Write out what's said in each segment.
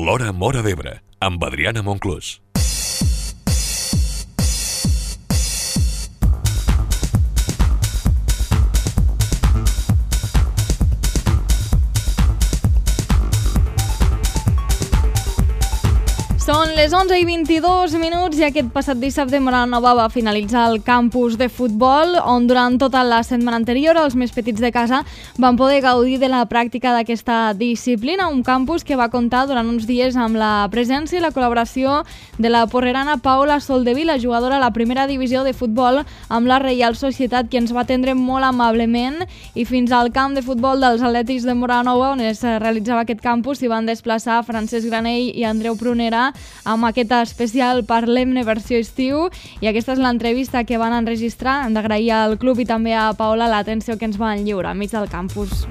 L'Hora Móra d'Ebre, amb Adriana Monclús. Són les 11:22 i aquest passat dissabte Móra la Nova va finalitzar el campus de futbol, on durant tota la setmana anterior els més petits de casa van poder gaudir de la pràctica d'aquesta disciplina, un campus que va comptar durant uns dies amb la presència i la col·laboració de la porrerana Paula Soldevila, jugadora a la primera divisió de futbol amb la Reial Societat, que ens va atendre molt amablement, i fins al camp de futbol dels Atlètics de Móra la Nova, on es realitzava aquest campus, s'hi van desplaçar Francesc Granell i Andreu Prunera amb aquest especial Parlem-ne versió estiu, i aquesta és l'entrevista que van enregistrar. Hem d'agrair al club i també a Paula l'atenció que ens van lliurar enmig del campus.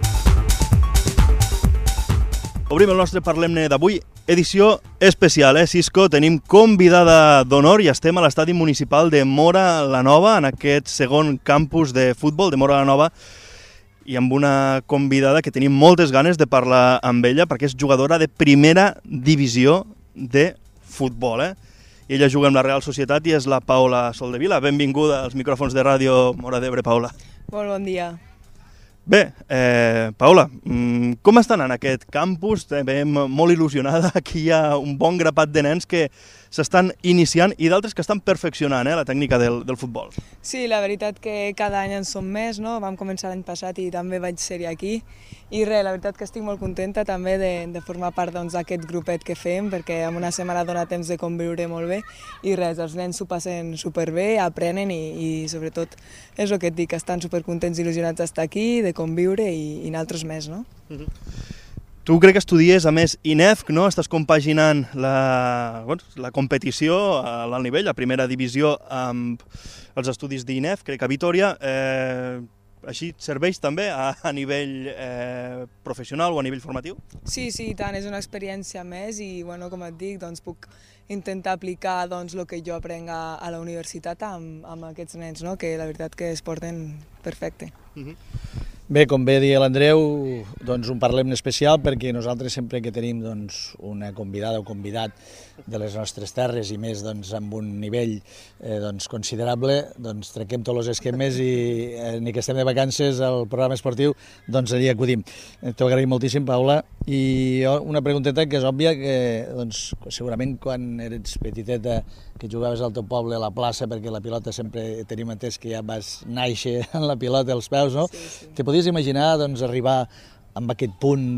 Obrim el nostre Parlem-ne d'avui, edició especial, Cisco? Tenim convidada d'honor i estem a l'estadi municipal de Móra la Nova, en aquest segon campus de futbol de Móra la Nova, i amb una convidada que tenim moltes ganes de parlar amb ella, perquè és jugadora de primera divisió de futbol. I ella juga amb la Real Societat i és la Paula Soldevila. Benvinguda als micròfons de ràdio Móra d'Ebre, Paula. Molt bon dia. Bé, Paula, com estan en aquest campus? Te veiem molt il·lusionada. Aquí hi ha un bon grapat de nens que s'estan iniciant i d'altres que estan perfeccionant la tècnica del futbol. Sí, la veritat que cada any en som més, no? Vam començar l'any passat i també vaig ser-hi aquí. I res, la veritat que estic molt contenta també de formar part d'aquest grupet que fem, perquè en una setmana dona temps de conviure molt bé. I res, els nens s'ho passen superbé, aprenen i sobretot és el que et dic, estan supercontents i il·lusionats d'estar aquí, de conviure i nosaltres més, no? Tu crec que estudies a més INEFC, no? Estàs compaginant la competició a l'alt nivell, la primera divisió, amb els estudis d'INEFC, crec que a Vitoria. Així serveix també a nivell professional o a nivell formatiu? Sí, i tant, és una experiència més i, com et dic, puc intentar aplicar el que jo aprenc a la universitat amb aquests nens, no? Que la veritat que es porten perfecte. Bé, com bé deia l'Andreu, un Parlem especial perquè nosaltres sempre que tenim una convidada o convidat de les nostres terres i més amb un nivell considerable, trenquem tots els esquemes i ni que estem de vacances al programa esportiu, allí acudim. T'ho agraïm moltíssim, Paula, i una pregunteta que és òbvia, que segurament quan eres petiteta que jugaves al teu poble a la plaça, perquè la pilota sempre tenim entès que ja vas néixer amb la pilota als peus, no? Sí. Te podies imaginar arribar amb aquest punt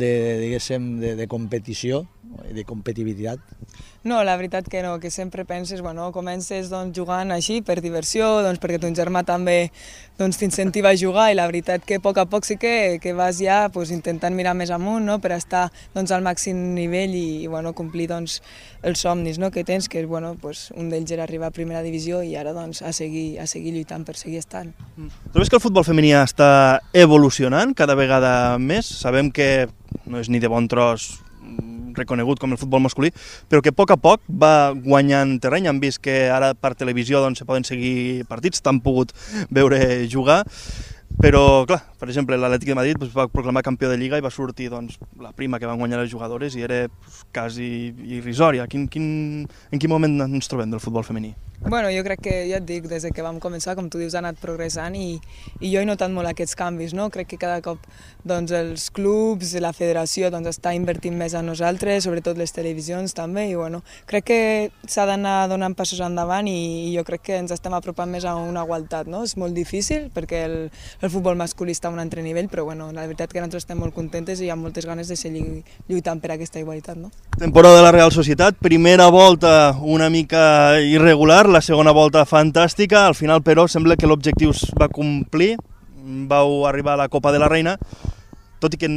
de competició, de competitivitat? No, la veritat que no, que sempre penses, comences jugant així per diversió, perquè ton germà també t'incentiva a jugar, i la veritat que a poc sí que vas ja intentant mirar més amunt, no? Per estar al màxim nivell i complir els somnis, no? Que tens, que un d'ells era arribar a primera divisió i ara a seguir lluitant per seguir estant. Trobes que el futbol femení està evolucionant cada vegada més? Sabem que no és ni de bon tros reconegut com el futbol masculí, però que a poc va guanyant terreny. Hem vist que ara per televisió se poden seguir partits, t'han pogut veure jugar, però, clar, per exemple, l'Atlètic de Madrid va proclamar campió de Lliga i va sortir la prima que van guanyar les jugadores i era quasi irrisòria. En quin moment ens trobem del futbol femení? Jo crec que, ja et dic, des que vam començar, com tu dius, ha anat progressant i jo he notat molt aquests canvis, no? Crec que cada cop els clubs, la federació està invertint més en nosaltres, sobretot les televisions també, i crec que s'ha d'anar donant passos endavant i jo crec que ens estem apropant més a una igualtat, no? És molt difícil perquè el futbol masculí està a un altre nivell, però la veritat que nosaltres estem molt contentes i hi ha moltes ganes de seguir lluitant per aquesta igualtat, no? Temporada de la Real Societat, primera volta una mica irregular, la segona volta fantàstica, al final però sembla que l'objectiu es va complir, vau arribar a la Copa de la Reina, tot i que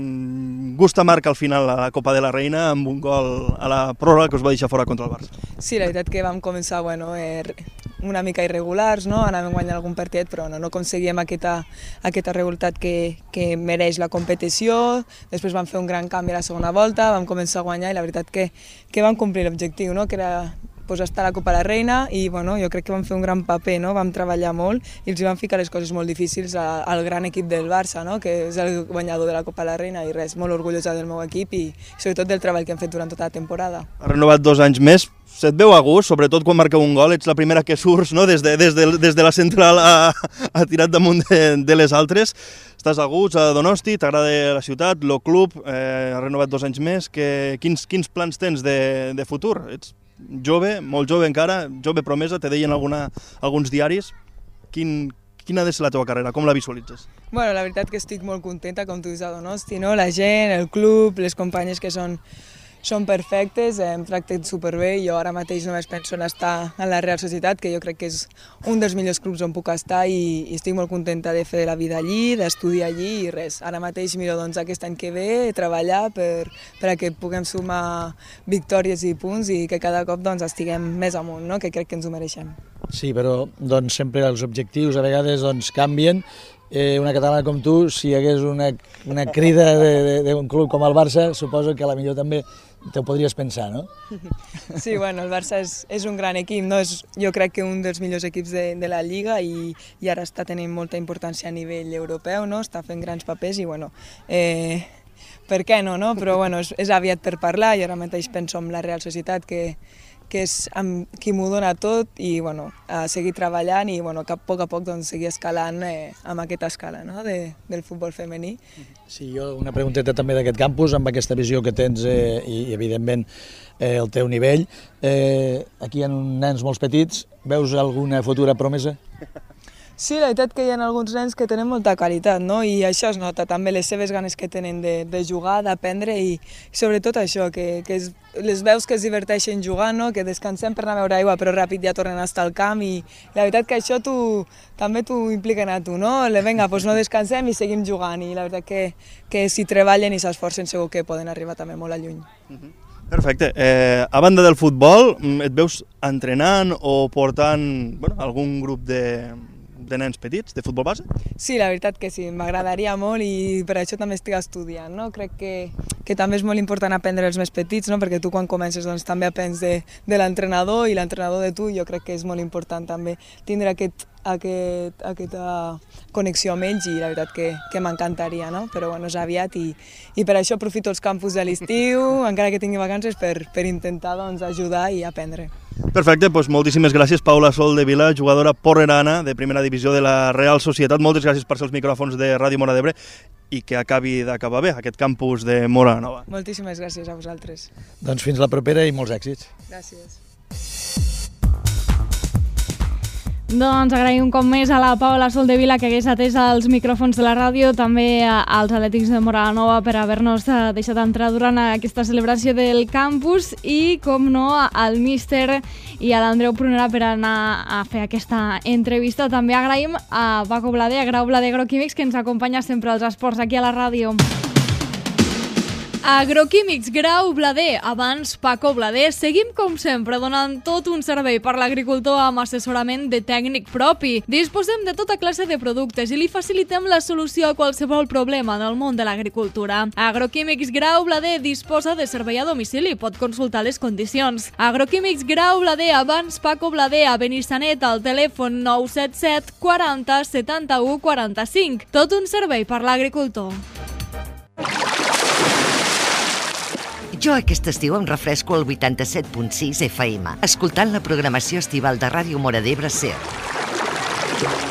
Gusta marca al final a la Copa de la Reina amb un gol a la pròrroga que us va deixar fora contra el Barça. Sí, la veritat que vam començar una mica irregulars, no? Anàvem guanyant algun partit, però no aconseguíem aquesta regularitat que mereix la competició. Després vam fer un gran canvi a la segona volta, vam començar a guanyar i la veritat que vam complir l'objectiu, no? Que era pues, estar a la Copa de la Reina i bueno, jo crec que vam fer un gran paper, no? Vam treballar molt i els van ficar les coses molt difícils al gran equip del Barça, no? Que és el guanyador de la Copa de la Reina i res, molt orgullosa del meu equip i sobretot del treball que hem fet durant tota la temporada. Ha renovat 2 anys més, se't veu a gust, sobretot quan marqueu un gol, ets la primera que surts, no? Des de la central a tirat damunt de les altres. Estàs a gust a Donosti, t'agrada la ciutat, el club, ha renovat 2 anys més. Quins plans tens de futur? Ets jove, molt jove encara, jove promesa, te deien alguns diaris. Quina ha de ser la teva carrera? Com la visualitzes? Bueno, la veritat que estic molt contenta, com tu dius, a Donosti, no? La gent, el club, les companyes que són perfectes, em tracten superbé i jo ara mateix només penso en estar a la Real Societat, que jo crec que és un dels millors clubs on puc estar i estic molt contenta de fer la vida allí, d'estudiar allí i res. Ara mateix miro doncs, aquest any que ve treballar per a que puguem sumar victòries i punts i que cada cop doncs, estiguem més amunt, no? Que crec que ens ho mereixem. Sí, però doncs, sempre els objectius a vegades doncs, canvien. Una catalana com tu, si hi hagués una crida d'un club com el Barça, suposo que a la millor també t'ho podries pensar, no? Sí, bueno, el Barça és un gran equip, no? Jo crec que un dels millors equips de la Lliga i ara està tenint molta importància a nivell europeu, no? Està fent grans papers i, bueno, per què no, no? Però, bueno, és aviat per parlar i ara mateix penso en la Real Societat, que és amb qui m'ho dona tot i bueno, a seguir treballant i bueno, que a poc doncs, seguir escalant amb aquesta escala, no? del futbol femení. Sí, jo una pregunteta també d'aquest campus, amb aquesta visió que tens i evidentment el teu nivell. Aquí hi ha nens molt petits, veus alguna futura promesa? Sí, la veritat que hi ha alguns nens que tenen molta qualitat, no? I això es nota també, les seves ganes que tenen de jugar, d'aprendre i sobretot això, que les veus que es diverteixen jugant, no? Que descansem per anar a veure aigua però ràpid ja tornen a estar al camp i la veritat que això també t'ho impliquen a tu, no? Vinga, doncs no descansem i seguim jugant i la veritat que si treballen i s'esforcen segur que poden arribar també molt a lluny. Perfecte. A banda del futbol, et veus entrenant o portant algun grup de nens petits, de futbol base? Sí, la veritat que sí, m'agradaria molt i per això també estic estudiant, no? Crec que també és molt important aprendre els més petits, no? Perquè tu quan comences doncs, també aprens de l'entrenador i l'entrenador de tu, jo crec que és molt important també tindre aquesta connexió amb ells i la veritat que m'encantaria, no? Però bueno, és aviat i per això aprofito els campus de l'estiu, encara que tingui vacances, per intentar doncs, ajudar i aprendre. Perfecte, doncs moltíssimes gràcies Paula Soldevila, jugadora porrerana de primera divisió de la Real Societat. Moltes gràcies per ser els micròfons de Ràdio Móra d'Ebre i que acabi d'acabar bé aquest campus de Móra Nova. Moltíssimes gràcies a vosaltres. Doncs fins la propera i molts èxits. Gràcies. Doncs agraïm un cop més a la Paula Soldevila que hagués atès els micròfons de la ràdio, també als Atlètics de Móra la Nova per haver-nos deixat entrar durant aquesta celebració del campus i, com no, al míster i a l'Andreu Prunera per anar a fer aquesta entrevista. També agraïm a Paco Blader, a Grau Blader Agroquímics, que ens acompanya sempre als esports aquí a la ràdio. Agroquímics Grau Blader, abans Paco Blader. Seguim com sempre donant tot un servei per l'agricultor amb assessorament de tècnic propi. Disposem de tota classe de productes i li facilitem la solució a qualsevol problema en el món de l'agricultura. Agroquímics Grau Blader disposa de servei a domicili, pot consultar les condicions. Agroquímics Grau Blader, abans Paco Blader, a Benissanet, al telèfon 977 40 71 45. Tot un servei per l'agricultor. Jo aquest estiu em refresco al 87.6 FM, escoltant la programació estival de Ràdio Móra d'Ebre SER.